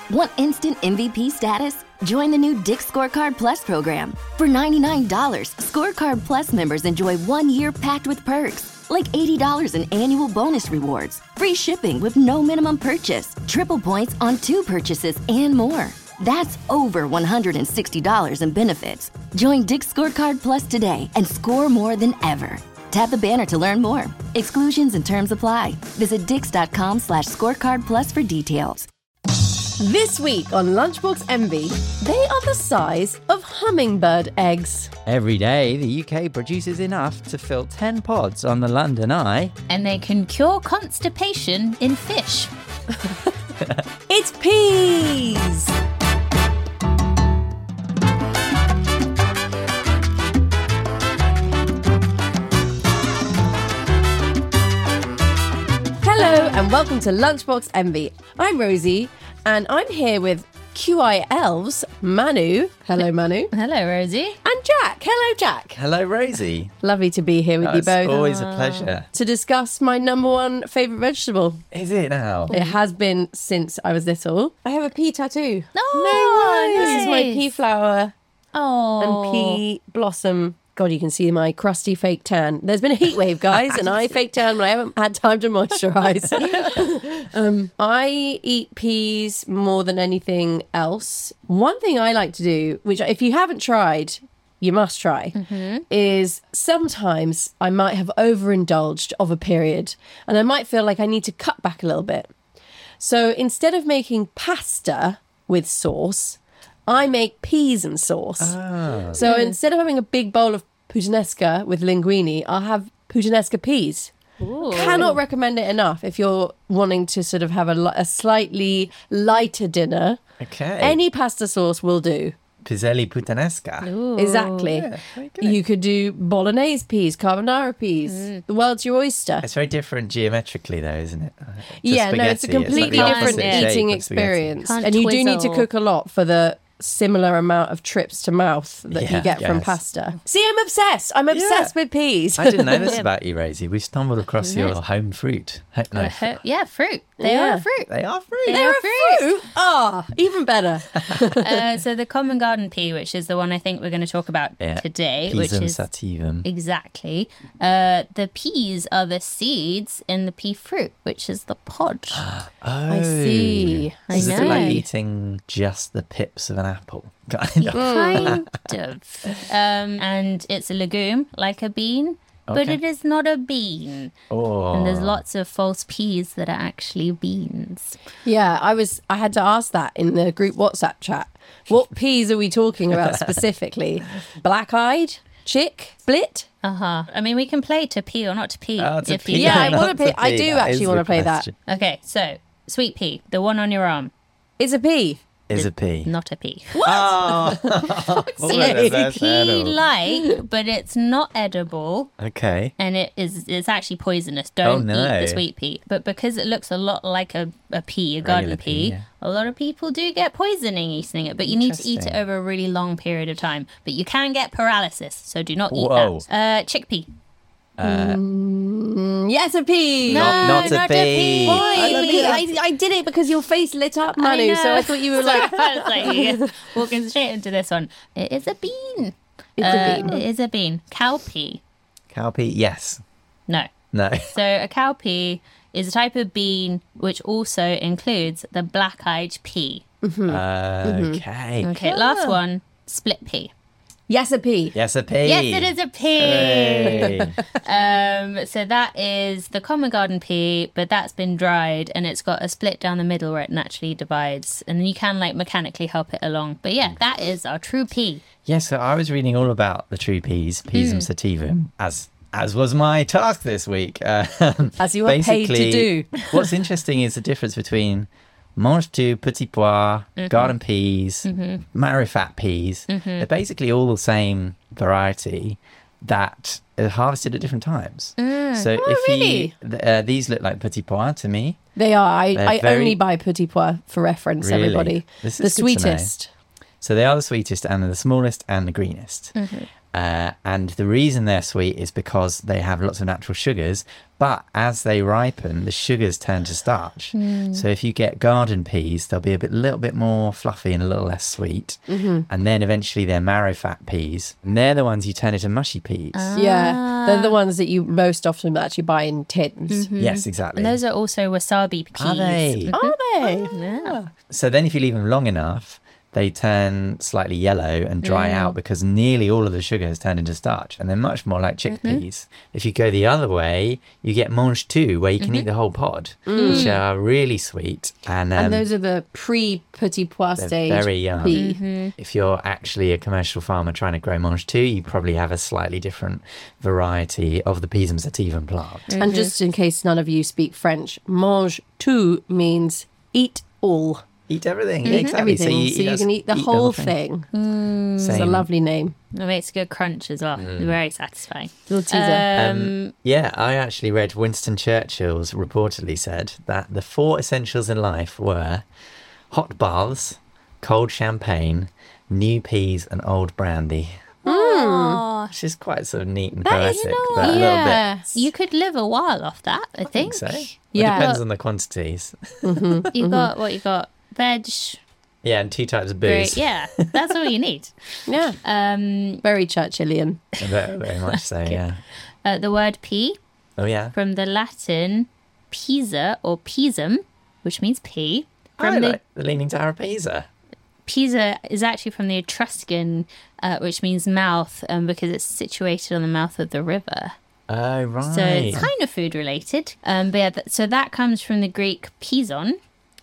Want instant MVP status? Join the new Dick's Scorecard Plus program. For $99, Scorecard Plus members enjoy 1 year packed with perks, like $80 in annual bonus rewards, free shipping with no minimum purchase, triple points on 2 purchases, and more. That's over $160 in benefits. Join Dick's Scorecard Plus today and score more than ever. Tap the banner to learn more. Exclusions and terms apply. Visit dix.com/scorecard plus for details. This week on Lunchbox Envy, they are the size of hummingbird eggs. Every day, the UK produces enough to fill 10 pods on the London Eye. And they can cure constipation in fish. It's peas! Hello and welcome to Lunchbox Envy. I'm Rosie and I'm here with QI Elves, Manu. Hello, Manu. Hello, Rosie. And Jack. Hello, Jack. Hello, Rosie. Lovely to be here with you It's both. always a pleasure. To discuss my number one favourite vegetable. Is it now? It has been since I was little. I have a pea tattoo. Oh, This is my nice. pea flower Oh. and pea blossom. God, you can see my crusty fake tan. There's been a heat wave, guys, and I fake tan when I haven't had time to moisturise. I eat peas more than anything else. One thing I like to do, which if you haven't tried, you must try, is sometimes I might have overindulged of a period and I might feel like I need to cut back a little bit. So instead of making pasta with sauce, I make peas and sauce. So instead of having a big bowl of puttanesca with linguine, I'll have puttanesca peas. Ooh. Cannot recommend it enough if you're wanting to sort of have a slightly lighter dinner. Okay. Any pasta sauce will do. Piselli puttanesca. Ooh. Exactly. Yeah, very good. You could do bolognese peas, carbonara peas. The world's your oyster. It's very different geometrically, though, isn't it? To Yeah, no, it's a spaghetti. completely like the different opposite shape eating of spaghetti. experience. Can't And you do need to twizzle. cook a lot for the similar amount of trips to mouth that you Yeah, get from yes. pasta. See, I'm obsessed. I'm obsessed with peas. I didn't know this about you, Rosie. We stumbled across your home fruit. No, Yeah, fruit. They Yeah. are a fruit. they are fruit. They're a fruit. Ah, even better. So the common garden pea, which is the one I think we're going to talk about Yeah. today, which Pisum is sativum. exactly the peas are the seeds in the pea fruit, which is the pod. I see. I It's a bit like know. eating just the pips of an apple. Kind of. Kind of. And it's a legume, like a bean, but Okay. it is not a bean. Oh. And there's lots of false peas that are actually beans. Yeah, I had to ask that in the group WhatsApp chat. What peas are we talking about specifically? Black-eyed? Chick? Split? I mean, we can play to pea or not to pea. Oh, to if pea. you Yeah, I like. want to play. Not to I pea, do that actually is want the to play question. Okay, so sweet pea, the one on your arm, that. Is a pea. Is a pea. not a pea. Oh. It's pea-like, but it's not edible. Okay. And it's actually poisonous. Don't no. eat the sweet pea. But because it looks a lot like a pea, a garden Regular pea, pea, yeah. a lot of people do get poisoning eating it. But you need to eat it Interesting. over a really long period of time. But you can get paralysis, so do not eat Whoa. that. Chickpea. Yes, a pea. No, Not a pea. Why? Why? I did it because your face lit up, Manu, so I thought you were like... I was like, yeah, walking straight into this one. It is a bean. It's a bean. It is a bean. Cowpea. Cowpea, yes. No. No. So a cowpea is a type of bean which also includes the black-eyed pea. Okay. Okay, last one, split pea. Yes, a pea. Yes, a pea. Yes, it is a pea. Hey. So that is the common garden pea, but that's been dried and it's got a split down the middle where it naturally divides. And then you can like mechanically help it along. But yeah, that is our true pea. Yes, so I was reading all about the true peas, Pisum sativum, as was my task this week. As you were paid to Basically, do. What's interesting is the difference between mange tout, petit pois, garden peas, marifat peas. They're basically all the same variety that are harvested at different times. So if really? these look like petit pois to me. They are. I They're very- only buy petit pois for reference, Really? everybody. This The is good to know. sweetest. So they are the sweetest and they're the smallest and the greenest. And the reason they're sweet is because they have lots of natural sugars, but as they ripen, the sugars turn to starch. So if you get garden peas, they'll be little bit more fluffy and a little less sweet. And then eventually they're marrow-fat peas. And they're the ones you turn into mushy peas. Yeah, they're the ones that you most often actually buy in tins. Yes, exactly. And those are also wasabi peas. Are they? Are they? Yeah. So then if you leave them long enough, they turn slightly yellow and dry out because nearly all of the sugar has turned into starch, and they're much more like chickpeas. If you go the other way, you get mange tout, where you can eat the whole pod, which are really sweet. And those are the pre-petit pois they're stage very young. pea. If you're actually a commercial farmer trying to grow mange tout, you probably have a slightly different variety of the pisum sativum plant. And just in case none of you speak French, mange tout means eat all. Eat everything. Yeah, exactly. Everything. So you can eat the whole thing. It's a Same. lovely name. It makes a good crunch as well. Very satisfying. Little teaser. Yeah, I actually read Winston Churchill's reportedly said that the 4 essentials in life were hot baths, cold champagne, new peas, and old brandy. Oh, Which is quite sort of neat and That is- poetic, you know but a what? little bit. you could live a while off that, I I think think. so. Well, Yeah. It depends on the quantities. You got what you got? Veg. Yeah, and 2 types of Very, booze. yeah, that's all you need. Yeah. Very Churchillian. Very, very much so, yeah. The word pea, Oh, yeah. from the Latin pisa or pisum, which means pea. I like the Leaning Tower of Pisa. Pisa is actually from the Etruscan, which means mouth, because it's situated on the mouth of the river. Oh, right. So it's kind of food related. But yeah, so that comes from the Greek pison,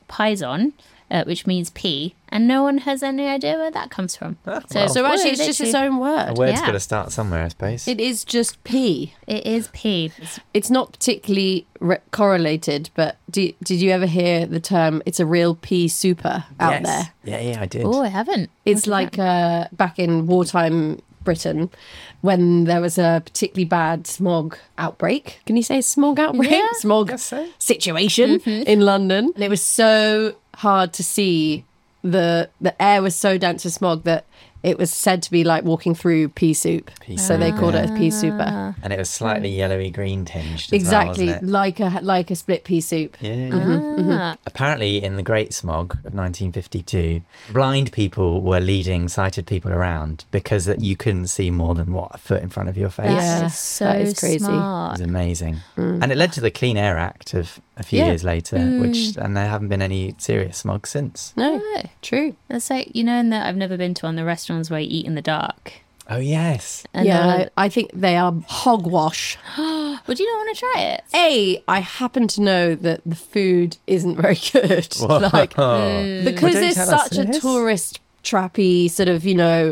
which means pea, and no one has any idea where that comes from. well. So actually, it's just its own A word. word's Yeah. got to start somewhere, I suppose. It is just pea. It is pea. It's not particularly correlated, but did you ever hear the term, it's a real pea super out there? Yeah, I did. Oh, I haven't. It's like back in wartime Britain when there was a particularly bad smog outbreak. Can you say smog outbreak? Yeah. Smog Guess so. situation in London. And it was so hard to see. The air was so dense with smog that it was said to be like walking through pea soup. So they called it a pea super. And it was slightly yellowy green tinged. Exactly, As well, wasn't it? like a split pea soup. Yeah. Apparently, in the Great Smog of 1952, blind people were leading sighted people around because that you couldn't see more than a foot in front of your face. Yeah. That is so that is crazy. It smart. was amazing, and it led to the Clean Air Act of a few Yeah. years later, and there haven't been any serious smog since. No, Oh. true. It's like, you know, in that I've never been to one of the restaurants where you eat in the dark. Oh yes, And Yeah, I think they are hogwash. would you not want to try it? I happen to know that the food isn't very good. Like, because don't it's tell us such a this. tourist trappy sort of,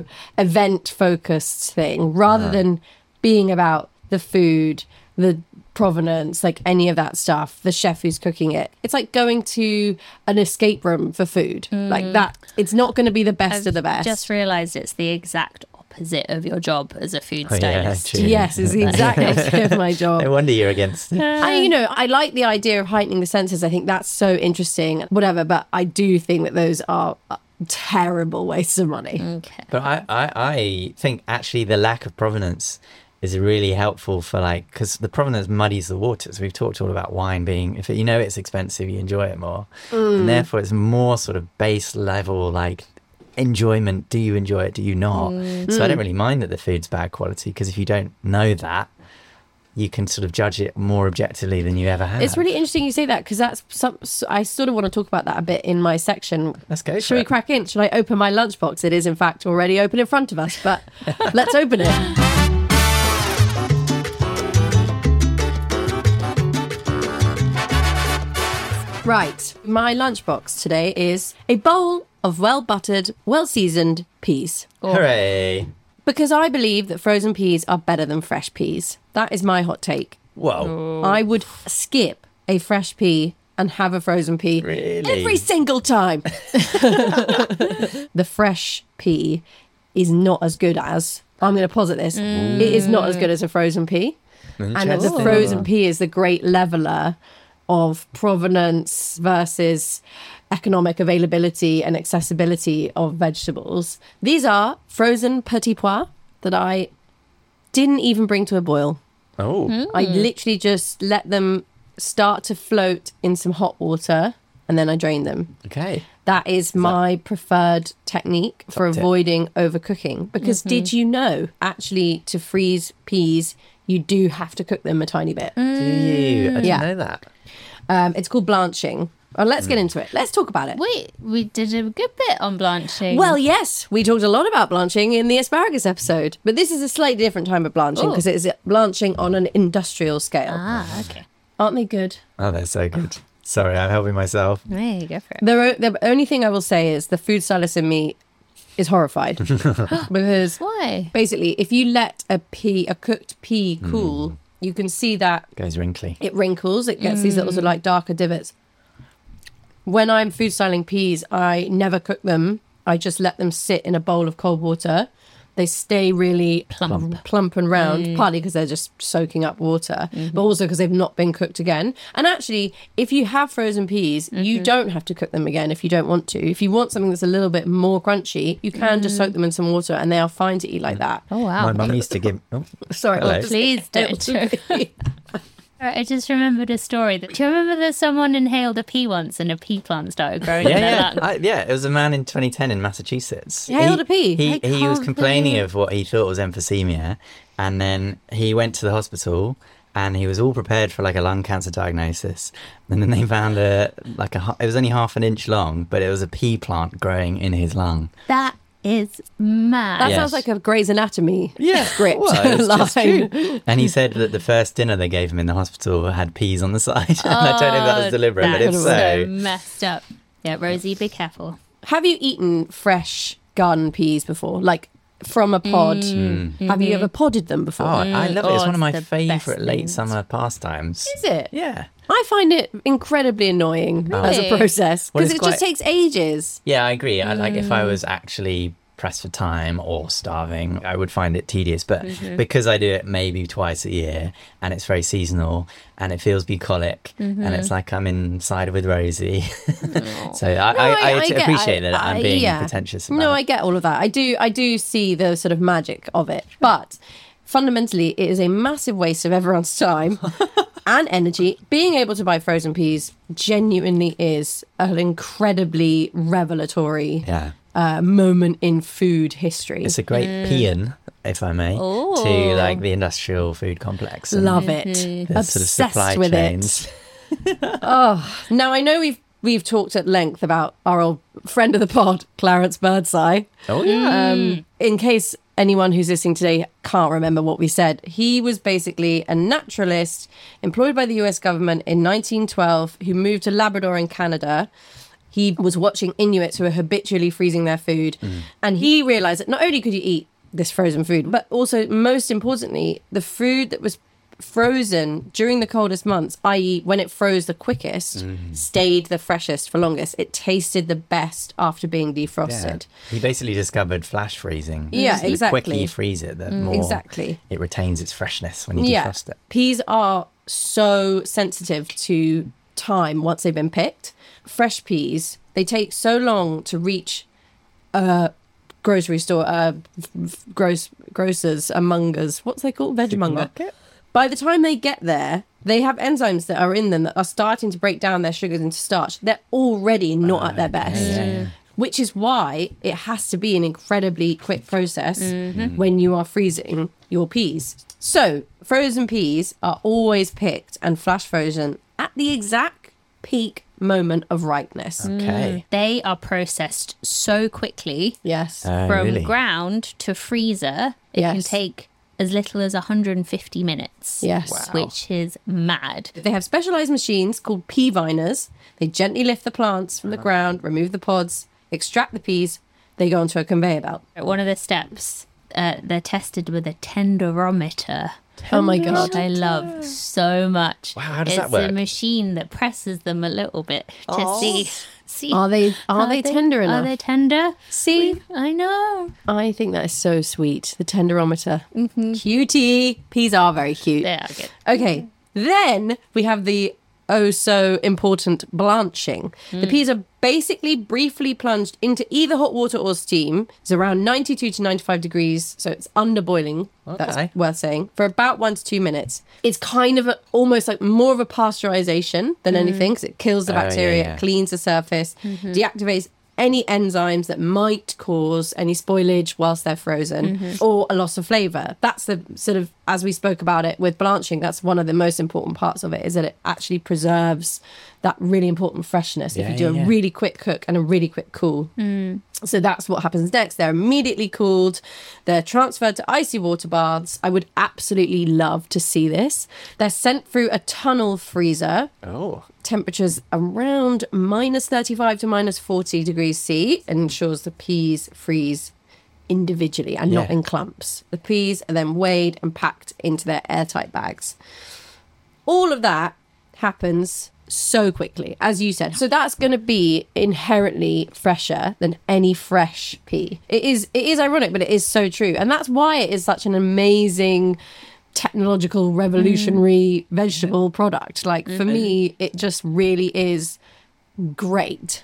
event focused thing, rather than being about the food, the provenance, like any of that stuff, the chef who's cooking it. It's like going to an escape room for food. Like that, it's not going to be the best of the best. Just realised it's the exact opposite of your job as a food Oh, yeah, stylist. true. Yes, it's the exact opposite of my job. No wonder you're against it. I like the idea of heightening the senses. I think that's so interesting, whatever. But I do think that those are terrible wastes of money. Okay. But I think actually the lack of provenance is really helpful for because the provenance muddies the waters. We've talked all about wine being, if it's expensive, you enjoy it more. And therefore it's more sort of base level, enjoyment. Do you enjoy it? Do you not? So I don't really mind that the food's bad quality, because if you don't know that, you can sort of judge it more objectively than you ever have. It's really interesting you say that, because I sort of want to talk about that a bit in my section. Let's go. Should we crack in? Should I open my lunchbox? It is in fact already open in front of us, but let's open it. Right, my lunchbox today is a bowl of well-buttered, well-seasoned peas. Hooray! Because I believe that frozen peas are better than fresh peas. That is my hot take. Whoa! I would skip a fresh pea and have a frozen pea Really? every single time. The fresh pea is not as good as, I'm going to posit this, it is not as good as a frozen pea. And the Interesting. frozen pea is the great leveler of provenance versus economic availability and accessibility of vegetables. These are frozen petit pois that I didn't even bring to a boil. Oh. I literally just let them start to float in some hot water and then I drain them. Okay. That is my preferred technique for Top tip. avoiding overcooking. Because did you know, actually, to freeze peas, you do have to cook them a tiny bit. Do you? I didn't Yeah. know that. It's called blanching. Well, let's get into it. Let's talk about it. Wait, we did a good bit on blanching. Well, yes, we talked a lot about blanching in the asparagus episode, but this is a slightly different type of blanching because it is blanching on an industrial scale. Okay. Aren't they good? Oh, they're so good. Sorry, I'm helping myself. There you go for it. The only thing I will say is the food stylist in me is horrified because Why? basically, if you let a cooked pea cool, you can see that Goes wrinkly. it wrinkles. It gets these little sort of like darker divots. When I'm food styling peas, I never cook them. I just let them sit in a bowl of cold water. They stay really plump and round, partly because they're just soaking up water, but also because they've not been cooked again. And actually, if you have frozen peas, you don't have to cook them again if you don't want to. If you want something that's a little bit more crunchy, you can just soak them in some water and they are fine to eat like that. Oh, wow. My mum used to give... Oh, Sorry, Hello. I'll just- Please don't show me. I just remembered a story. Do you remember that someone inhaled a pea once and a pea plant started growing in their lungs? yeah. It was a man in 2010 in Massachusetts. He inhaled a pea? He I was can't complaining believe- of what he thought was emphysema, and then he went to the hospital, and he was all prepared for like a lung cancer diagnosis. And then they found it was only half an inch long, but it was a pea plant growing in his lung. That is mad. That Yes. sounds like a Grey's Anatomy script Well, it's just line. true. And he said that the first dinner they gave him in the hospital had peas on the side. And I don't know if that was deliberate, but if That's so, messed up. Yeah, Rosie, be careful. Have you eaten fresh garden peas before? Like from a pod? Have you ever podded them before? oh, I love it. It's one of my it's the best favourite late things. summer pastimes. Is it? Yeah. I find it incredibly annoying as a Really? process Well, because it's it just quite- takes ages. Yeah, I agree. I like if I was actually pressed for time or starving, I would find it tedious. But because I do it maybe twice a year and it's very seasonal and it feels bucolic and it's like I'm inside with Rosie. So I get- appreciate that I'm being yeah. pretentious about No, it. I get all of that. I do see the sort of magic of it, but fundamentally, it is a massive waste of everyone's time and energy. Being able to buy frozen peas genuinely is an incredibly revelatory Yeah. moment in food history. It's a great paean, if I may, to like the industrial food complex. And Love it. the sort of Obsessed supply with chains. it. Now, I know we've talked at length about our old friend of the pod, Clarence Birdseye. Oh, yeah. In case anyone who's listening today can't remember what we said, he was basically a naturalist employed by the US government in 1912 who moved to Labrador in Canada. He was watching Inuits who were habitually freezing their food, and he realized that not only could you eat this frozen food, but also, most importantly, the food that was frozen during the coldest months, i.e. when it froze the quickest, stayed the freshest for longest. It tasted the best after being defrosted. He basically discovered flash freezing. Yeah, The exactly. quicker you freeze it, the more exactly. it retains its freshness when you defrost it. Peas are so sensitive to time once they've been picked. Fresh peas, they take so long to reach a grocery store, grocers, among us. What's they called? Vegemonger. Supermarket? By the time they get there, they have enzymes that are in them that are starting to break down their sugars into starch. They're already not at their best. Which is why it has to be an incredibly quick process when you are freezing your peas. So, frozen peas are always picked and flash frozen at the exact peak moment of ripeness. Okay. They are processed so quickly Yes. from really? ground to freezer. It can Yes. take as little as 150 minutes. Yes. Wow. Which is mad. They have specialized machines called pea viners. They gently lift the plants from the ground, remove the pods, extract the peas. They go onto a conveyor belt. One of the steps, they're tested with a tenderometer. Oh my God. Which I love so much. Wow, how does it's that work? a machine that presses them a little bit to see. Are they tender enough? Are they tender? See, I know. I think that is so sweet. The tenderometer. Cutie. Peas are very cute. They are good. Okay. Then we have the oh so important blanching. The peas are basically briefly plunged into either hot water or steam. It's around 92 to 95 degrees, so it's under boiling. Okay. That's worth saying. For about 1 to 2 minutes. It's kind of almost like more of a pasteurization than anything, because it kills the bacteria, cleans the surface, deactivates any enzymes that might cause any spoilage whilst they're frozen or a loss of flavour. That's the sort of, as we spoke about it with blanching, that's one of the most important parts of it, is that it actually preserves that really important freshness if you do a really quick cook and a really quick cool. So that's what happens next. They're immediately cooled. They're transferred to icy water baths. I would absolutely love to see this. They're sent through a tunnel freezer. Oh. Temperatures around minus 35 to minus 40 degrees C, and ensures the peas freeze individually and not in clumps. The peas are then weighed and packed into their airtight bags. All of that happens so quickly, as you said. So that's going to be inherently fresher than any fresh pea. It is ironic, but it is so true. And that's why it is such an amazing technological revolutionary vegetable product. Like for me, it just really is great.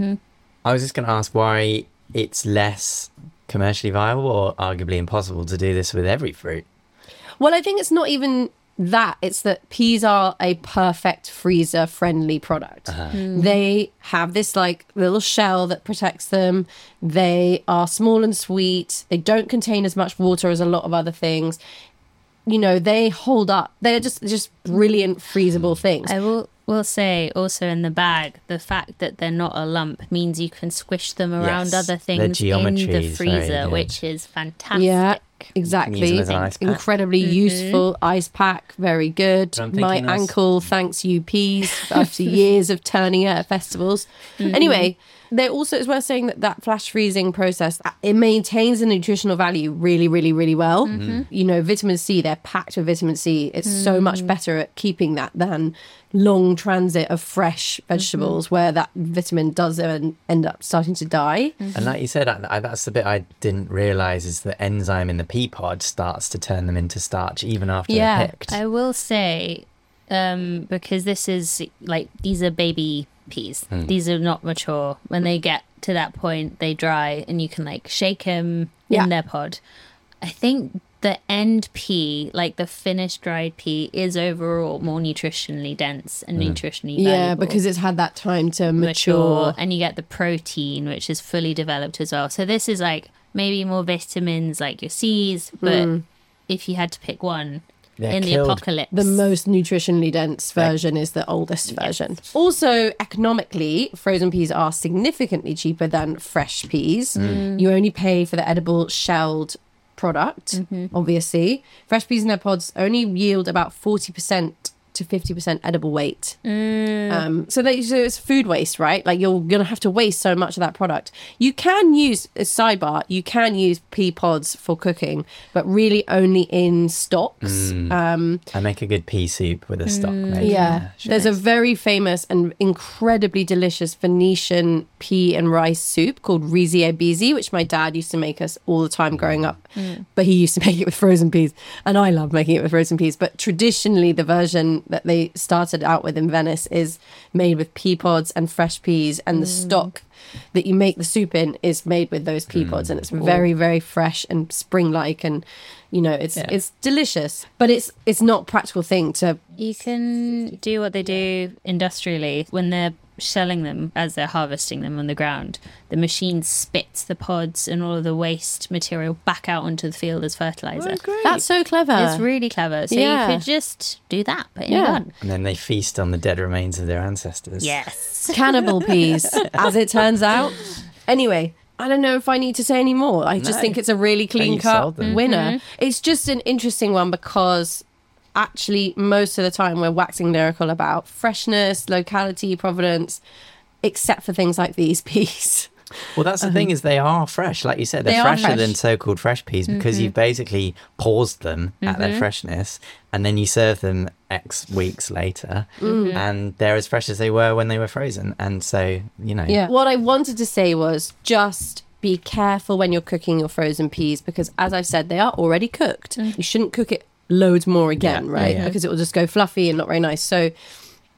I was just going to ask why it's less commercially viable or arguably impossible to do this with every fruit. Well, I think it's not even that. It's that peas are a perfect freezer friendly product. They have this like little shell that protects them. They are small and sweet. They don't contain as much water as a lot of other things. You know, they hold up. They're just brilliant freezable things. I will say also in the bag, the fact that they're not a lump means you can squish them around Yes, other their things in geometry the is very freezer, good. which is fantastic. Yeah, Use exactly. them as an ice pack. Incredibly useful ice pack. Very good. But I'm My thinking that's- ankle thanks you, peas, after years of turning it at festivals. Anyway, they're also, it's worth saying that flash freezing process, it maintains the nutritional value really, really, really well. You know, vitamin C, they're packed with vitamin C. It's so much better at keeping that than long transit of fresh vegetables where that vitamin does end up starting to die. And like you said, that's the bit I didn't realise is the enzyme in the pea pod starts to turn them into starch even after they're picked. I will say, because this is like, these are baby peas. These are not mature. When they get to that point, they dry and you can like shake them in their pod. I think the end pea, like the finished dried pea, is overall more nutritionally dense and nutritionally valuable. Yeah, because it's had that time to mature. And you get the protein, which is fully developed as well. So this is like maybe more vitamins like your C's, but if you had to pick one They're in killed. the apocalypse. The most nutritionally dense version is the oldest version. Also, economically, frozen peas are significantly cheaper than fresh peas. You only pay for the edible shelled product, obviously. Fresh peas in their pods only yield about 40% to 50% edible weight. So it's food waste, right? Like you're going to have to waste so much of that product. You can use, a sidebar, you can use pea pods for cooking, but really only in stocks. I make a good pea soup with a stock. Maybe. Yeah, there's a very famous and incredibly delicious Venetian pea and rice soup called rizi e bizi, which my dad used to make us all the time growing up. But he used to make it with frozen peas, and I love making it with frozen peas. But traditionally, the version that they started out with in Venice is made with pea pods and fresh peas, and the stock that you make the soup in is made with those pea pods, and it's very, very fresh and spring-like, and you know it's delicious. But it's not a practical thing to. You can do what they do industrially when they're shelling them as they're harvesting them on the ground. The machine spits the pods and all of the waste material back out onto the field as fertilizer. That's so clever. It's really clever. So you could just do that, but in one. And then they feast on the dead remains of their ancestors. Yes. Cannibal peas, as it turns out. Anyway, I don't know if I need to say any more. I just think it's a really you've sold clean-cut them. winner. It's just an interesting one because actually most of the time we're waxing lyrical about freshness, locality, provenance, except for things like these peas. Well, that's the thing is they are fresh. Like you said, they're They are fresher fresh. than so-called fresh peas because you've basically paused them at their freshness and then you serve them X weeks later and they're as fresh as they were when they were frozen. And so, you know. Yeah. What I wanted to say was just be careful when you're cooking your frozen peas because, as I've said, they are already cooked. You shouldn't cook it loads more again, Yeah, right? yeah. Because it will just go fluffy and not very nice. So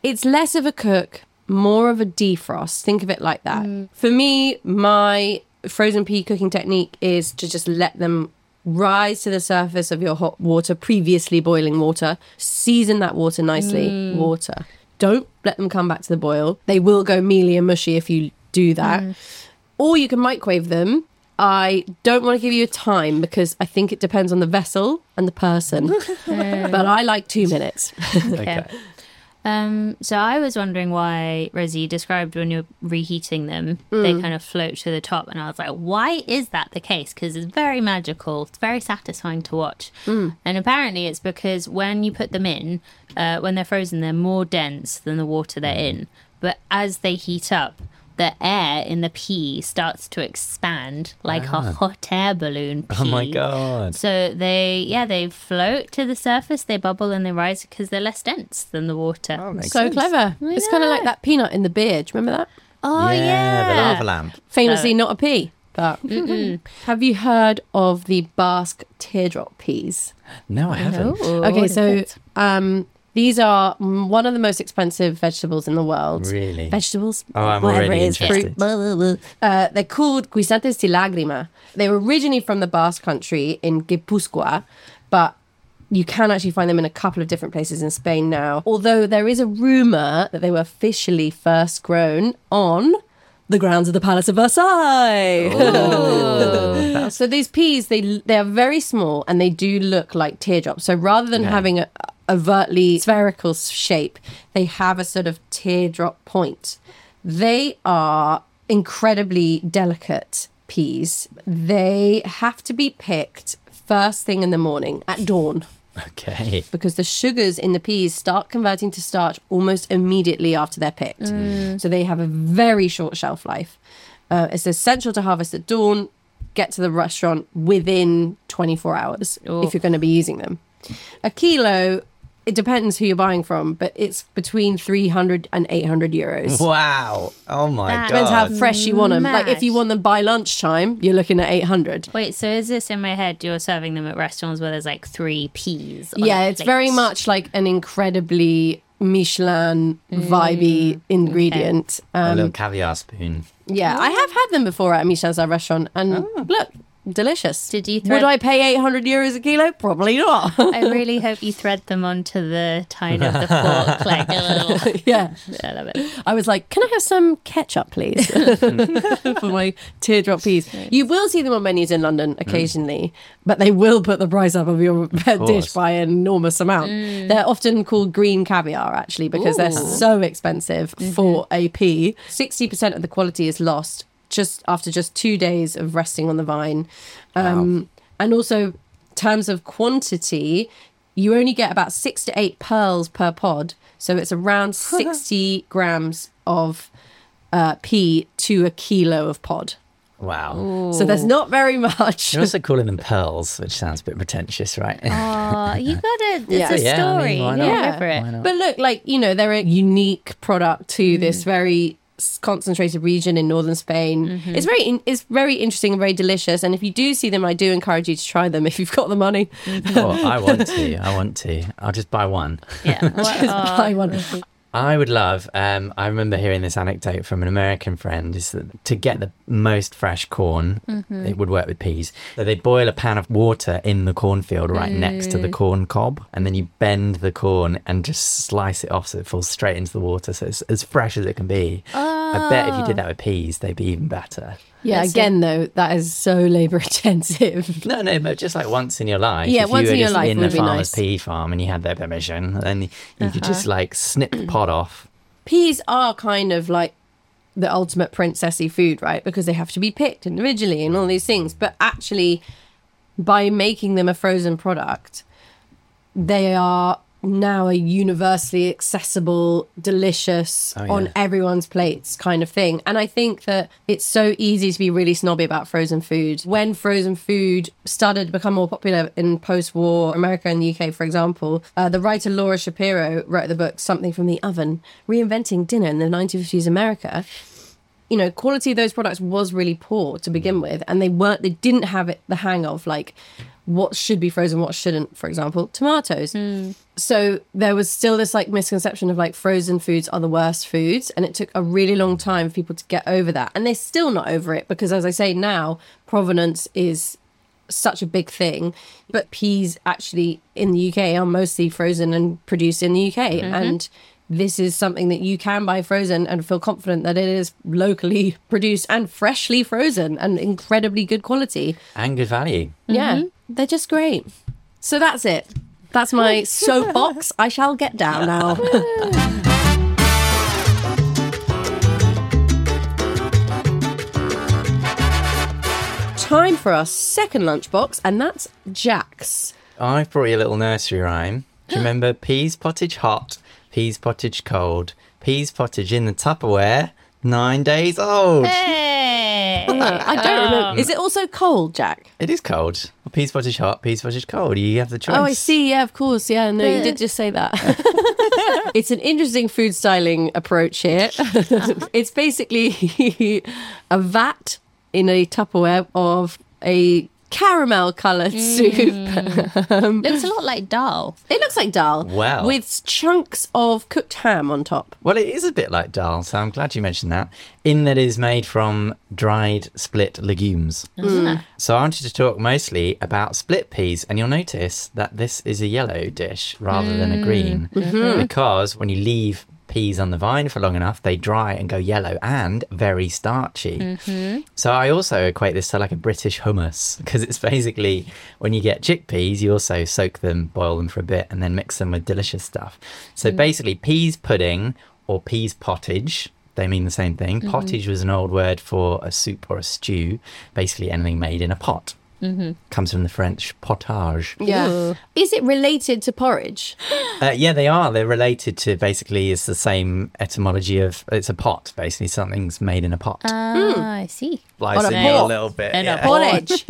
It's less of a cook, more of a defrost. Think of it like that. For me, my frozen pea cooking technique is to just let them rise to the surface of your hot water, previously boiling water. Season that water nicely. Water. Don't let them come back to the boil. They will go mealy and mushy if you do that. Or you can microwave them. I don't want to give you a time because I think it depends on the vessel and the person. But I like 2 minutes. Okay. So I was wondering why, Rosie, described when you're reheating them, they kind of float to the top. And I was like, why is that the case? Because it's very magical. It's very satisfying to watch. And apparently it's because when you put them in, when they're frozen, they're more dense than the water they're in. But as they heat up, the air in the pea starts to expand like a hot air balloon pea. Oh my God. So they float to the surface, they bubble and they rise because they're less dense than the water. Oh, makes So sense. clever. It's kind of like that peanut in the beer. Do you remember that? Oh, yeah. The lava lamp. Famously not a pea. But have you heard of the Basque teardrop peas? No, I haven't. Oh, Okay, what is so it? these are one of the most expensive vegetables in the world. Really? Vegetables? Oh, I'm whatever already it is, interested. fruit, blah, blah, blah. They're called guisantes de lagrima. They were originally from the Basque country in Guipúzcoa, but you can actually find them in a couple of different places in Spain now. Although there is a rumour that they were officially first grown on the grounds of the Palace of Versailles. So these peas, they are very small and they do look like teardrops. So rather than having a overtly spherical shape, they have a sort of teardrop point. They are incredibly delicate peas. They have to be picked first thing in the morning at dawn, Okay. because the sugars in the peas start converting to starch almost immediately after they're picked. So they have a very short shelf life. It's essential to harvest at dawn, get to the restaurant within 24 hours if you're going to be using them. A kilo, it depends who you're buying from, but it's between 300 and 800 euros. Wow. Oh my That- God. Depends how fresh you want them. Like if you Mad. want them by lunchtime, you're looking at 800. Wait, so is this in my head? You're serving them at restaurants where there's like 3 peas? on Yeah, a it's plate? very much like an incredibly Michelin vibey ingredient. A little caviar spoon. Yeah, I have had them before at a Michelin restaurant, and look, delicious. Did you Would thread- I pay 800 euros a kilo? Probably not. I really hope you thread them onto the tine of the fork like a little. Yeah, I love it. I was like, can I have some ketchup, please, for my teardrop peas? You will see them on menus in London occasionally, but they will put the price up of your dish course. by an enormous amount. They're often called green caviar, actually, because they're so expensive for a pea. 60% of the quality is lost just after just 2 days of resting on the vine. And also, terms of quantity, you only get about 6 to 8 pearls per pod. So it's around 60 grams of pea to a kilo of pod. Wow. So there's not very much. You're also calling them pearls, which sounds a bit pretentious, right? Oh, you got it. It's Yeah. a Yeah, I mean, story. why not? Yeah, go for Why it. not? But look, like, you know, they're a unique product to this very concentrated region in northern Spain. It's very interesting and very delicious. And if you do see them, I do encourage you to try them if you've got the money. Oh, I want to. I'll just buy one. Yeah. Just buy one. I would love, I remember hearing this anecdote from an American friend, is that to get the most fresh corn, it would work with peas. So they boil a pan of water in the cornfield right next to the corn cob, and then you bend the corn and just slice it off so it falls straight into the water. So it's as fresh as it can be. I bet if you did that with peas, they'd be even better. Yeah, That's again, though, that is so labour intensive. No, but just like once in your life. Yeah, if once you were in your just life in would a be farmer's nice. pea farm and you had their permission, then you could just like snip the pod off. Peas are kind of like the ultimate princessy food, right? Because they have to be picked individually and all these things. But actually, by making them a frozen product, they are now a universally accessible, delicious, Oh, yeah. on everyone's plates kind of thing. And I think that it's so easy to be really snobby about frozen food. When frozen food started to become more popular in post-war America and the UK, for example, the writer Laura Shapiro wrote the book Something from the Oven, Reinventing Dinner in the 1950s America. You know, quality of those products was really poor to begin with, and they didn't have the hang of like what should be frozen, what shouldn't, for example, tomatoes. So there was still this like misconception of like frozen foods are the worst foods. And it took a really long time for people to get over that. And they're still not over it because, as I say now, provenance is such a big thing. But peas actually in the UK are mostly frozen and produced in the UK. And this is something that you can buy frozen and feel confident that it is locally produced and freshly frozen and incredibly good quality. And good value. Yeah, they're just great. So that's it. That's my soapbox. I shall get down now. Time for our second lunchbox, and that's Jack's. I've brought you a little nursery rhyme. Do you remember peas pottage hot, peas pottage cold, peas pottage in the Tupperware, 9 days old? Hey! I don't remember. Is it also cold, Jack? It is cold. Peas pottage hot, peas pottage cold. You have the choice. Oh, I see. Yeah, of course. Yeah, no, you did just say that. It's an interesting food styling approach here. It's basically a vat in a Tupperware of a caramel coloured soup. Looks a lot like dal. It looks like dal. Wow. With chunks of cooked ham on top. Well, it is a bit like dal, so I'm glad you mentioned that. In that it is made from dried split legumes. So I wanted to talk mostly about split peas, and you'll notice that this is a yellow dish rather than a green. Because when you leave peas on the vine for long enough, they dry and go yellow and very starchy. So I also equate this to like a British hummus, because it's basically when you get chickpeas, you also soak them, boil them for a bit, and then mix them with delicious stuff. So basically peas pudding or peas pottage, they mean the same thing. Pottage was an old word for a soup or a stew, basically anything made in a pot. Comes from the French potage. Yeah. Is it related to porridge? Yeah, they are. They're related to, basically, it's the same etymology of, it's a pot, basically. Something's made in a pot. I see. Slicing a you a pot. little bit. In a yeah. Porridge.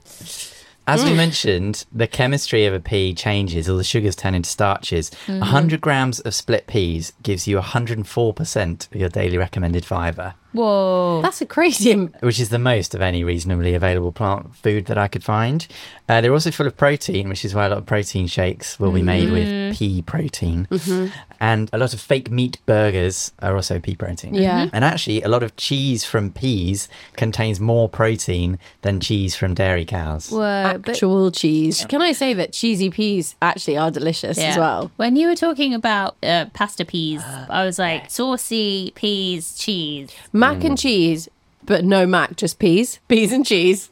As we mentioned, the chemistry of a pea changes, all the sugars turn into starches. 100 grams of split peas gives you 104% of your daily recommended fibre, Whoa. That's a crazy... which is the most of any reasonably available plant food that I could find. They're also full of protein, which is why a lot of protein shakes will be made with pea protein. And a lot of fake meat burgers are also pea protein. Yeah. And actually, a lot of cheese from peas contains more protein than cheese from dairy cows. Whoa. Actual cheese. Can I say that cheesy peas actually are delicious as well? When you were talking about pasta peas, I was like, saucy peas, cheese. Mac and cheese, but no mac, just peas. Peas and cheese.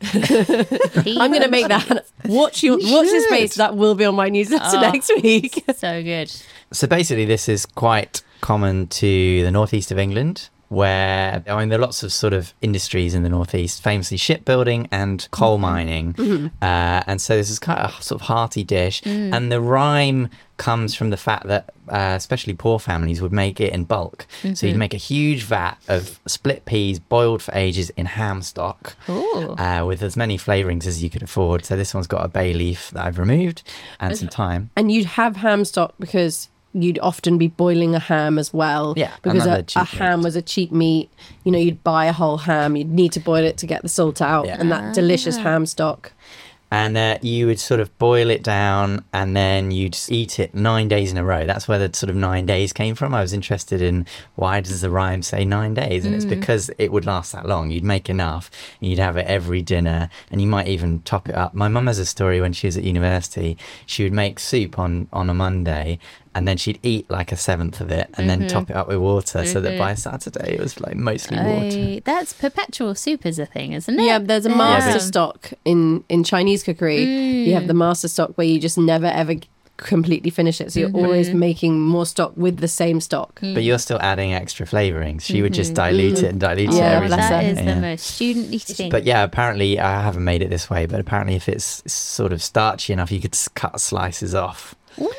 I'm going to make that. Watch this space. That will be on my newsletter next week. So good. So basically, this is quite common to the northeast of England, where, I mean, there are lots of sort of industries in the northeast, famously shipbuilding and coal mining. And so this is kind of a sort of hearty dish. And the rhyme comes from the fact that especially poor families would make it in bulk. So you'd make a huge vat of split peas boiled for ages in ham stock with as many flavourings as you could afford. So this one's got a bay leaf that I've removed and some thyme. And you'd have ham stock because you'd often be boiling a ham as well. Yeah, because another a cheap ham meat. was a cheap meat. You know, you'd buy a whole ham. You'd need to boil it to get the salt out Yeah. and that delicious ham stock. And you would sort of boil it down and then you'd eat it 9 days in a row. That's where the sort of 9 days came from. I was interested in why does the rhyme say 9 days? And it's because it would last that long. You'd make enough and you'd have it every dinner and you might even top it up. My mum has a story when she was at university. She would make soup on a Monday and then she'd eat like a seventh of it and then top it up with water so that by Saturday it was like mostly water. That's perpetual soup is a thing, isn't it? Yeah, there's a master stock in Chinese cookery. You have the master stock where you just never ever completely finish it. So you're always making more stock with the same stock. But you're still adding extra flavourings. She would just dilute it and dilute it Yeah, every bless time. her. That is the most student-y thing. But yeah, apparently I haven't made it this way, but apparently if it's sort of starchy enough, you could cut slices off.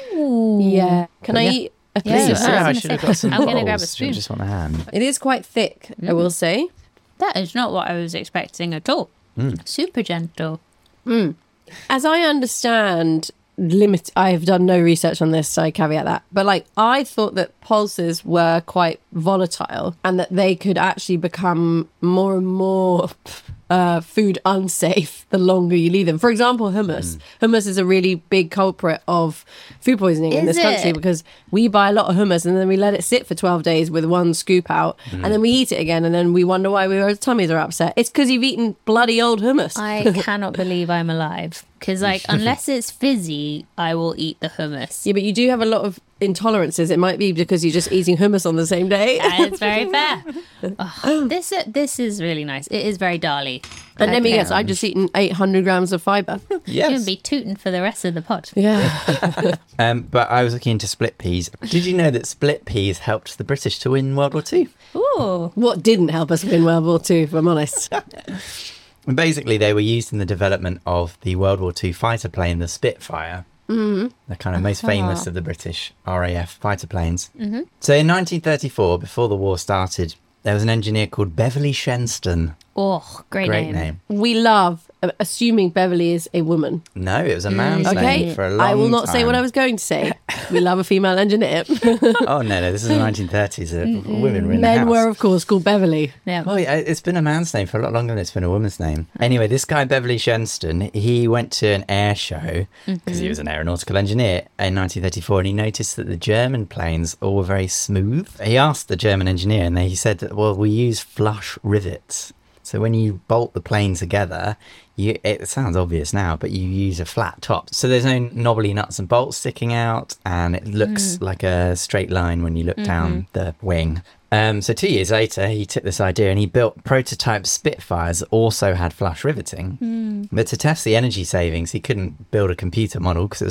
Yeah. Can I yeah. eat a Yeah, piece I of was I gonna should have say, got some I'm gonna grab a balls. I spoon. just want a hand. It is quite thick, I will say. That is not what I was expecting at all. Super gentle. As I understand, I have done no research on this, so I caveat that. But like, I thought that pulses were quite volatile and that they could actually become more and more food unsafe the longer you leave them. For example, hummus. Hummus is a really big culprit of food poisoning in Is this country it? because we buy a lot of hummus and then we let it sit for 12 days with one scoop out and then we eat it again and then we wonder why our tummies are upset. It's because you've eaten bloody old hummus. I cannot believe I'm alive. Because, like, unless it's fizzy, I will eat the hummus. Yeah, but you do have a lot of intolerances. It might be because you're just eating hummus on the same day. And it's very fair. Oh, this is really nice. It is very Dali. And let me Okay. guess, I've just eaten 800 grams of fibre. You're going to be tooting for the rest of the pod. Yeah. But I was looking into split peas. Did you know that split peas helped the British to win World War II? Ooh. What didn't help us win World War II, if I'm honest? And basically, they were used in the development of the World War II fighter plane, the Spitfire. The kind of most famous of the British RAF fighter planes. So in 1934, before the war started, there was an engineer called Beverly Shenston. Oh, great name. We love assuming Beverly is a woman. No, it was a man's Okay, name for a long time. I will not say what I was going to say. We love a female engineer. Oh, no, this is the 1930s. Women were in the Men house. were, of course, called Beverly. Yeah. Well, yeah, it's been a man's name for a lot longer than it's been a woman's name. Anyway, this guy, Beverly Shenston, he went to an air show because he was an aeronautical engineer in 1934 and he noticed that the German planes all were very smooth. He asked the German engineer and he said, that, well, we use flush rivets. So when you bolt the plane together, it sounds obvious now, but you use a flat top. So there's no knobbly nuts and bolts sticking out, and it looks like a straight line when you look down the wing. So 2 years later, he took this idea and he built prototype Spitfires that also had flush riveting. But to test the energy savings, he couldn't build a computer model because it was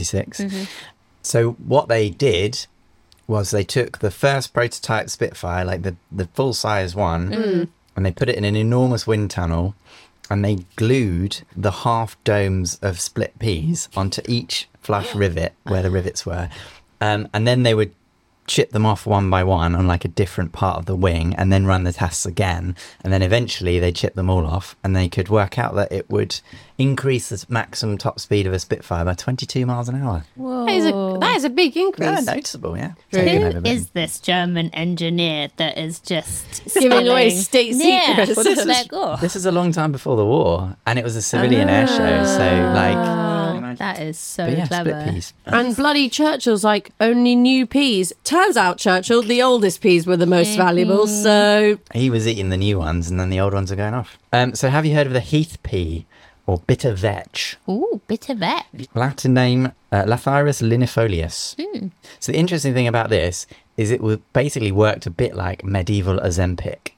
1936. So what they did was they took the first prototype Spitfire, like the full-size one, and they put it in an enormous wind tunnel and they glued the half domes of split peas onto each flush rivet where the rivets were. And then they would chip them off one by one on like a different part of the wing and then run the tests again. And then eventually they chip them all off and they could work out that it would increase the maximum top speed of a Spitfire by 22 miles an hour. Whoa. That is a big increase. Yeah, noticeable, yeah. True. Taken over Who Britain. is this German engineer that is just Giving away spilling- state Yeah. secrets. Well, this is- like, oh. This is a long time before the war, and it was a civilian air show, so like, That is so but yeah, clever. split peas. And bloody Churchill's like, only new peas. Turns out, Churchill, the oldest peas were the most valuable, so... He was eating the new ones, and then the old ones are going off. So have you heard of the heath pea or bitter vetch? Ooh, bit of that. Latin name Lathyrus linifolius. So the interesting thing about this is it would basically worked a bit like medieval Ozempic.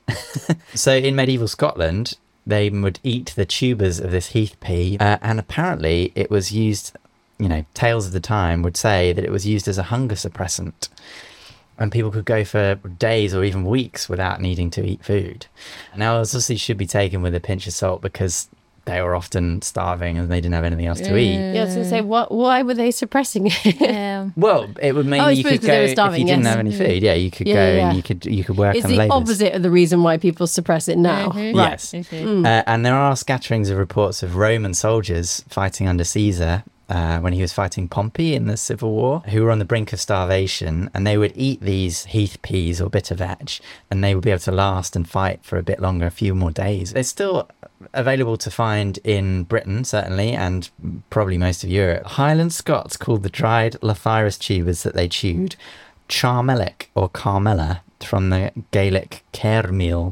So in medieval Scotland, they would eat the tubers of this heath pea, and apparently it was used, tales of the time would say that it was used as a hunger suppressant. And people could go for days or even weeks without needing to eat food. Now, obviously, should be taken with a pinch of salt because they were often starving and they didn't have anything else to eat. Yeah, I was going to say, why were they suppressing it? Well, it would mean Oh, I you suppose could 'cause they go were starving, if you didn't yes. have any food. Yeah, you could go Yeah. and you could work It's on the labours. opposite of the reason why people suppress it now. Yes. And there are scatterings of reports of Roman soldiers fighting under Caesar when he was fighting Pompey in the Civil War, who were on the brink of starvation, and they would eat these heath peas or bitter vetch, and they would be able to last and fight for a bit longer, a few more days. They're still available to find in Britain, certainly, and probably most of Europe. Highland Scots called the dried Lathyrus tubers that they chewed charmelic or carmella, from the Gaelic cairmeal.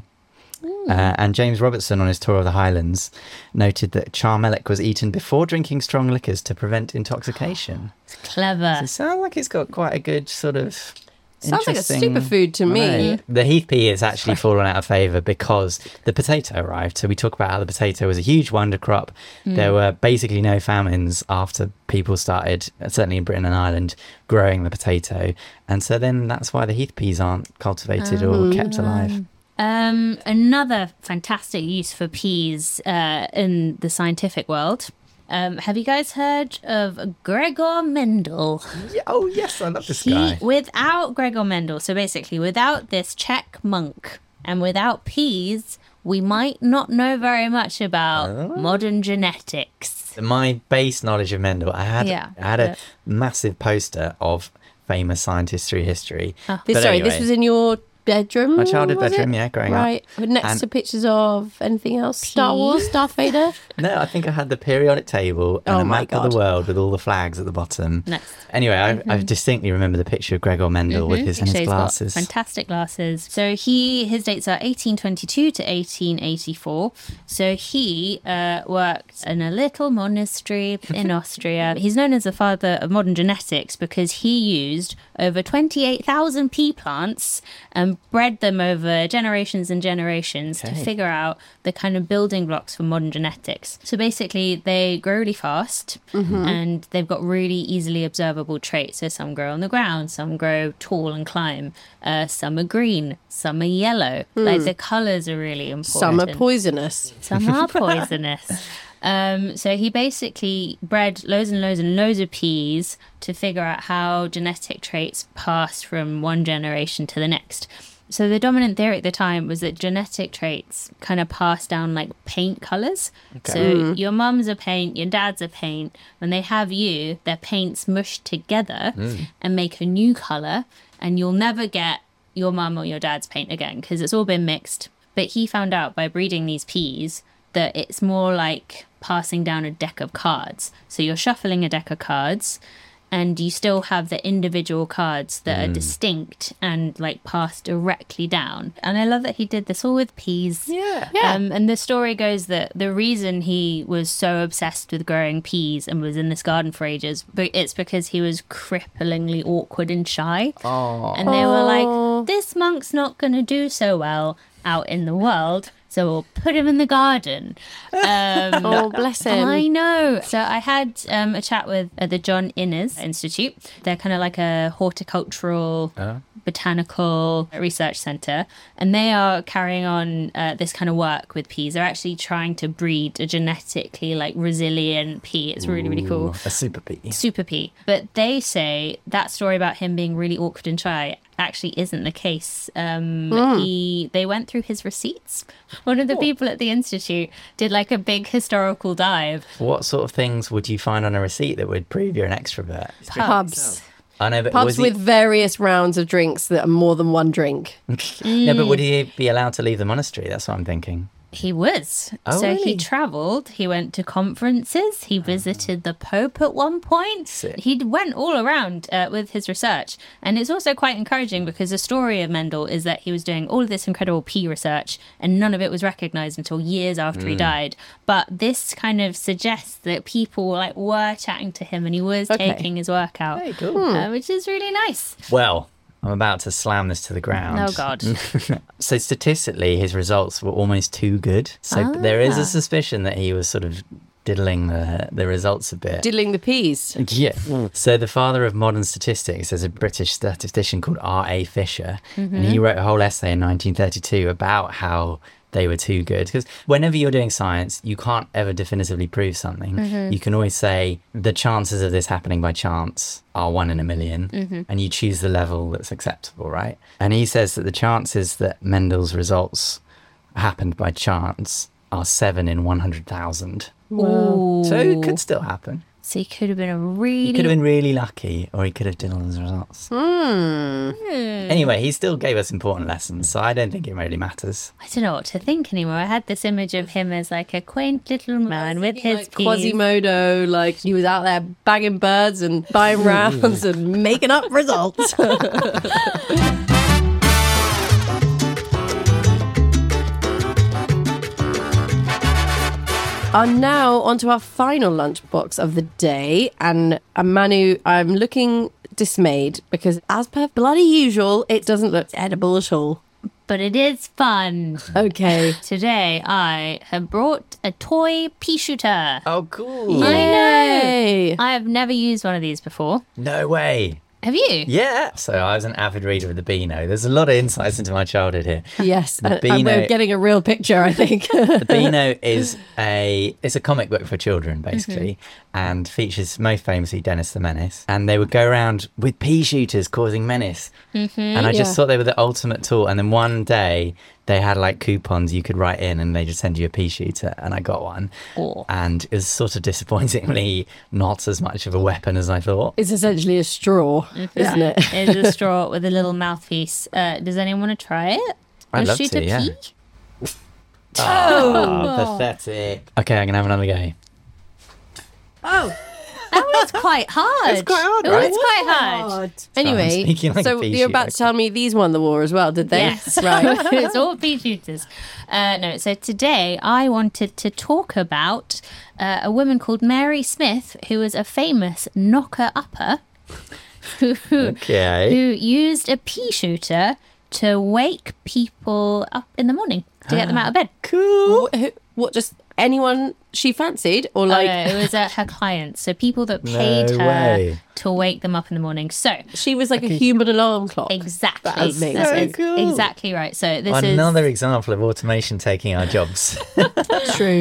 And James Robertson, on his tour of the Highlands, noted that charmelic was eaten before drinking strong liquors to prevent intoxication. Clever. It sounds like it's got quite a good sort of Sounds like a interesting- superfood to me. I know. The heath pea has actually fallen out of favour because the potato arrived. So we talk about how the potato was a huge wonder crop. There were basically no famines after people started, certainly in Britain and Ireland, growing the potato. And so then that's why the heath peas aren't cultivated or kept alive. Another fantastic use for peas in the scientific world. Have you guys heard of Gregor Mendel? Yeah, oh, yes, I love this guy. Without Gregor Mendel, so basically without this Czech monk and without peas, we might not know very much about modern genetics. My base knowledge of Mendel, I had Yeah. a massive poster of famous scientists through history. But This anyway, was in your bedroom. My childhood was bedroom, it? yeah, growing up. Right. Next And- to pictures of anything else? Star Wars, Darth Vader? No, I think I had the periodic table and Oh a my map of God. the world with all the flags at the bottom. Nice. Anyway, I distinctly remember the picture of Gregor Mendel with his, and So his he's got glasses. fantastic glasses. So his dates are 1822 to 1884. So he worked in a little monastery in Austria. He's known as the father of modern genetics because he used over 28,000 pea plants and bred them over generations and generations to figure out the kind of building blocks for modern genetics. So basically, they grow really fast and they've got really easily observable traits. So some grow on the ground, some grow tall and climb, some are green, some are yellow. Like the colours are really important. Some are poisonous. Some are poisonous. So he basically bred loads and loads and loads of peas to figure out how genetic traits passed from one generation to the next. So the dominant theory at the time was that genetic traits kind of pass down like paint colours. So your mum's a paint, your dad's a paint. When they have you, their paints mushed together and make a new colour, and you'll never get your mum or your dad's paint again because it's all been mixed. But he found out by breeding these peas that it's more like passing down a deck of cards. So you're shuffling a deck of cards and you still have the individual cards that are distinct and like passed directly down. And I love that he did this all with peas. Yeah. And the story goes that the reason he was so obsessed with growing peas and was in this garden for ages, but it's because he was cripplingly awkward and shy. And they were like, this monk's not going to do so well out in the world, so we'll put him in the garden. Oh, bless him. I know. So I had a chat with the John Innes Institute. They're kind of like a horticultural, botanical research centre, and they are carrying on this kind of work with peas. They're actually trying to breed a genetically like resilient pea. It's really, really cool. A super pea. Super pea. But they say that story about him being really awkward and shy actually isn't the case. They went through his receipts. One of the people at the Institute did like a big historical dive. What sort of things would you find on a receipt that would prove you're an extrovert? Pubs. I know, but Pubs was he... with various rounds of drinks that are more than one drink. No, but would he be allowed to leave the monastery? That's what I'm thinking. He was. Oh, so really? he travelled, he went to conferences, he visited the Pope at one point. Sick. He went all around with his research. And it's also quite encouraging because the story of Mendel is that he was doing all of this incredible pea research and none of it was recognised until years after he died. But this kind of suggests that people were chatting to him and he was taking his work out, Very cool. which is really nice. Well, I'm about to slam this to the ground. Oh, God. So statistically, his results were almost too good. So there is a suspicion that he was sort of diddling the results a bit. Diddling the peas. Yeah. So the father of modern statistics is a British statistician called R.A. Fisher. And he wrote a whole essay in 1932 about how they were too good. Because whenever you're doing science, you can't ever definitively prove something. You can always say the chances of this happening by chance are 1 in a million, and you choose the level that's acceptable, right? And he says that the chances that Mendel's results happened by chance are 7 in 100,000. Ooh. So it could still happen. So he could have been a He really... could have been really lucky, or he could have diddled his results. Anyway, he still gave us important lessons, so I don't think it really matters. I don't know what to think anymore. I had this image of him as like a quaint little man with his peas. Quasimodo, like he was out there bagging birds and buying rounds and making up results. And now onto our final lunchbox of the day. And Manu, I'm looking dismayed because as per bloody usual, it doesn't look edible at all. But it is fun. Okay. Today I have brought a toy pea shooter. Oh, cool. Yay! I have never used one of these before. No way. Have you? Yeah. So I was an avid reader of the Beano. There's a lot of insights into my childhood here. Yes, The and Beano- we're getting a real picture, I think. The Beano is it's a comic book for children, basically, and features most famously Dennis the Menace. And they would go around with pea shooters causing menace. And I just thought they were the ultimate tool. And then one day they had like coupons you could write in and they just send you a pea shooter, and I got one. Oh. And it was sort of disappointingly not as much of a weapon as I thought. It's essentially a straw, isn't it? It's a straw with a little mouthpiece. Does anyone want to try it? I'd love shoot to, a yeah. pea? Oh, pathetic. Okay, I'm gonna have another go. That was quite hard. It's quite hard, It right? was quite hard. Anyway, speaking like so a pea you're about shooter. to tell me these won the war as well, did they? Yes. Right. It's all pea shooters. No, so today I wanted to talk about a woman called Mary Smith, who was a famous knocker-upper who Okay. used a pea shooter to wake people up in the morning to get them out of bed. Cool. What, just anyone she fancied? Or Oh, like, no, it was her clients, so people that paid No her way. to wake them up in the morning. So she was like a human alarm clock? exactly, That's amazing. That's So cool. exactly right. So this Another example of automation taking our jobs. True.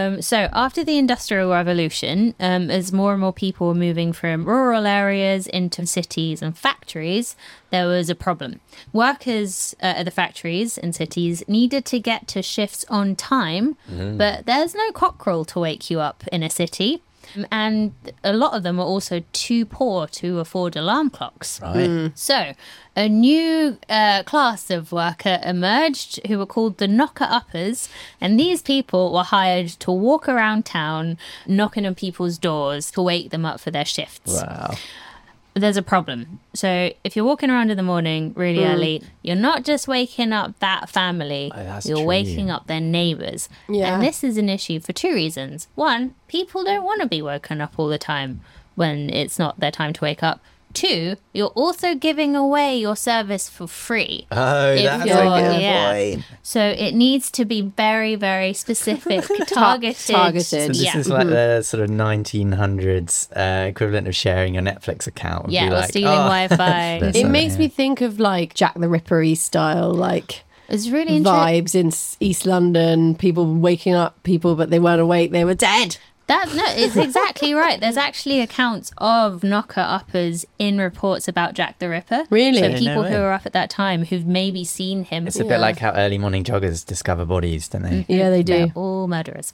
So after the Industrial Revolution, as more and more people were moving from rural areas into cities and factories, there was a problem. Workers at the factories and cities needed to get to shifts on time, but there's no cockerel to wake you up in a city. And a lot of them were also too poor to afford alarm clocks. Right. So, a new class of worker emerged who were called the knocker-uppers, and these people were hired to walk around town knocking on people's doors to wake them up for their shifts. Wow. There's a problem. So, if you're walking around in the morning really early, you're not just waking up that family, Oh, that's you're true. waking up their neighbours. Yeah. And this is an issue for two reasons. One, people don't want to be woken up all the time when it's not their time to wake up. Two, you're also giving away your service for free. Oh, If that's a you're- good yeah. point. So it needs to be very, very specific, targeted. targeted. So this yeah. is like the sort of 1900s equivalent of sharing your Netflix account. Would Yeah, be or like, stealing Wi-Fi. That's It so- makes me think of like Jack the Ripper style, like It's really interesting. vibes in East London. People waking up people, but they weren't awake; they were dead. No, it's exactly right. There's actually accounts of knocker-uppers in reports about Jack the Ripper. Really? So No people way. who are up at that time who've maybe seen him. It's a bit like how early morning joggers discover bodies, don't they? Yeah, they do. They're all murderers.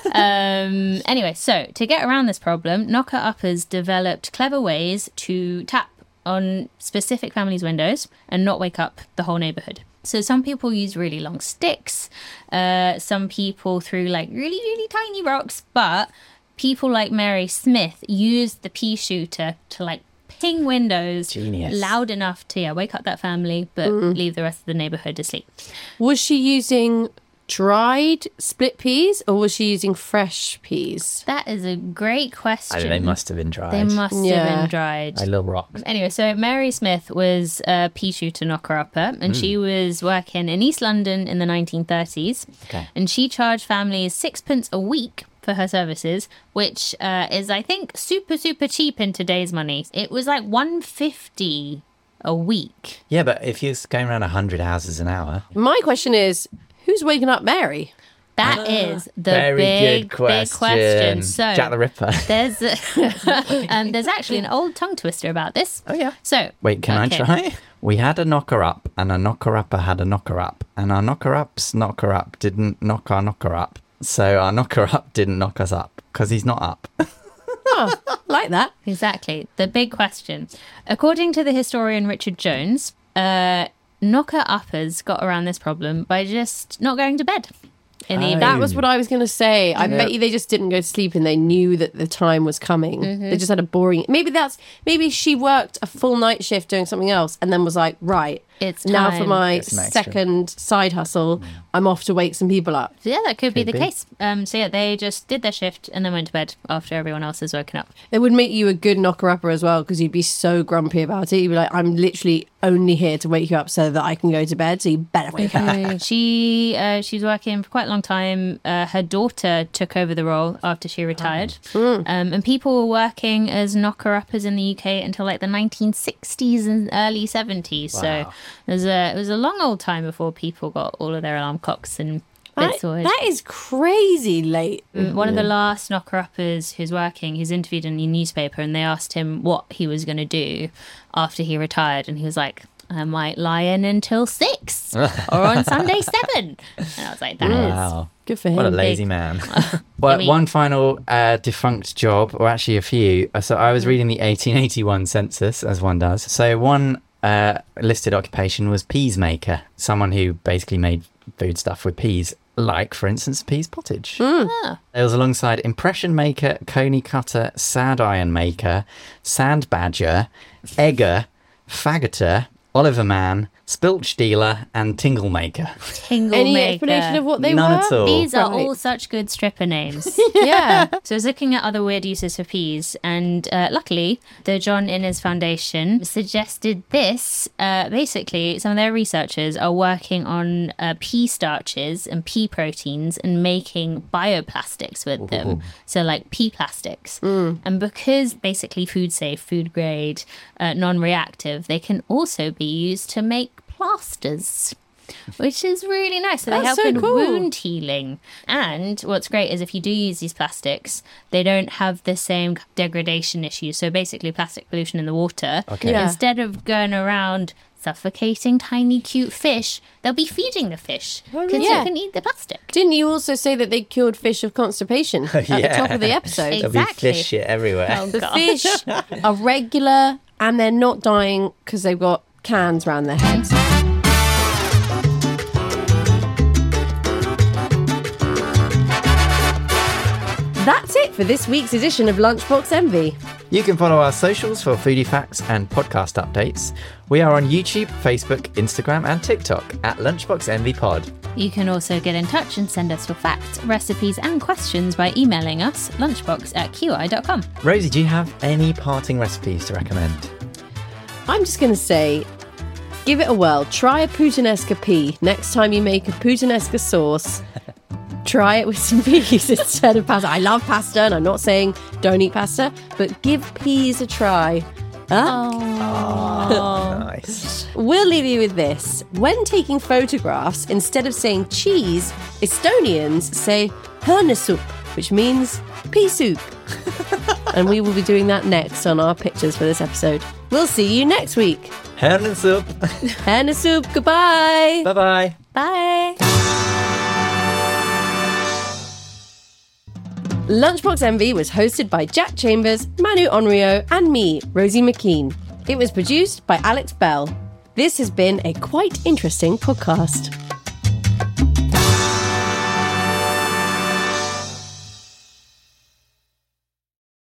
Anyway, so to get around this problem, knocker-uppers developed clever ways to tap on specific families' windows and not wake up the whole neighborhood. So some people use really long sticks. Some people threw like really, really tiny rocks. But people like Mary Smith used the pea shooter to like ping windows Genius. loud enough to wake up that family, but leave the rest of the neighborhood asleep. Was she using dried split peas or was she using fresh peas? That is a great question. They must have been dried. They must have Yeah. been dried. Like little rocks. Anyway, so Mary Smith was a pea shooter knocker-upper, and she was working in East London in the 1930s. Okay. And she charged families £6 a week for her services, which is, I think, super, super cheap in today's money. It was like $1.50 a week. Yeah, but if you're going around 100 houses an hour, My question is, who's waking up Mary? That is the very big, good question. big question. So Jack the Ripper. there's actually an old tongue twister about this. Oh, yeah. So Wait, can okay. I try? We had a knocker up, and a knocker upper had a knocker up, and our knocker up's knocker up didn't knock our knocker up. So our knocker up didn't knock us up because he's not up. Oh, like that. Exactly. The big question. According to the historian Richard Jones, knocker-uppers got around this problem by just not going to bed in the evening. That was what I was going to say. I bet you they just didn't go to sleep and they knew that the time was coming. They just had a boring. Maybe she worked a full night shift doing something else and then was like, right, It's now time. for my Get some extra. second side hustle. I'm off to wake some people up. So yeah, that could be the be. case. So yeah, they just did their shift and then went to bed after everyone else has woken up. It would make you a good knocker-upper as well because you'd be so grumpy about it. You'd be like, I'm literally only here to wake you up so that I can go to bed. So you better wake up. She was working for quite a long time. Her daughter took over the role after she retired. And people were working as knocker-uppers in the UK until like the 1960s and early 70s. So Wow. it was a long old time before people got all of their alarm clocks and bits sorted. That is crazy late. One of the last knocker-uppers who's working, he's interviewed in a newspaper and they asked him what he was going to do after he retired. And he was like, I might lie in until 6 or on Sunday 7. And I was like, that is Wow. Good for him. What a lazy man. Well, one final defunct job, or actually a few. So I was reading the 1881 census, as one does. So one listed occupation was peasmaker, someone who basically made food stuff with peas, like, for instance, peas pottage. It was alongside impression maker, coney cutter, sad iron maker, sand badger, egger, faggoter, Oliver man, spilch dealer, and tingle maker. Tingle Any maker. explanation of what they None were? at all. These are Right. all such good stripper names. Yeah. So I was looking at other weird uses for peas, and luckily, the John Innes Foundation suggested this. Basically, some of their researchers are working on pea starches and pea proteins and making bioplastics with them. So, like pea plastics. And because basically food safe, food grade, non-reactive, they can also be used to make plasters, which is really nice. So they That's help so in cool. wound healing. And what's great is if you do use these plastics, they don't have the same degradation issues. So basically plastic pollution in the water. Okay. Yeah. Instead of going around suffocating tiny cute fish, they'll be feeding the fish because Yeah. they can eat the plastic. Didn't you also say that they cured fish of constipation at the top of the episode? Exactly. There'll be fish shit everywhere. Oh, The God. fish are regular and they're not dying because they've got cans around their heads. That's it for this week's edition of Lunchbox Envy. You can follow our socials for foodie facts and podcast updates. We are on YouTube, Facebook, Instagram, and TikTok at Lunchbox Envy Pod. You can also get in touch and send us your facts, recipes, and questions by emailing us lunchbox@qi.com. Rosie, do you have any parting recipes to recommend? I'm just going to say, give it a whirl. Try a puttanesca pea. Next time you make a puttanesca sauce, try it with some peas instead of pasta. I love pasta, and I'm not saying don't eat pasta, but give peas a try. Nice. We'll leave you with this. When taking photographs, instead of saying cheese, Estonians say hernasup, which means pea soup. And we will be doing that next on our pictures for this episode. We'll see you next week. Hernasup. Hernasup, goodbye. Bye-bye. Bye. Lunchbox Envy was hosted by Jack Chambers, Manu Onryo, and me, Rosie McKean. It was produced by Alex Bell. This has been a quite interesting podcast.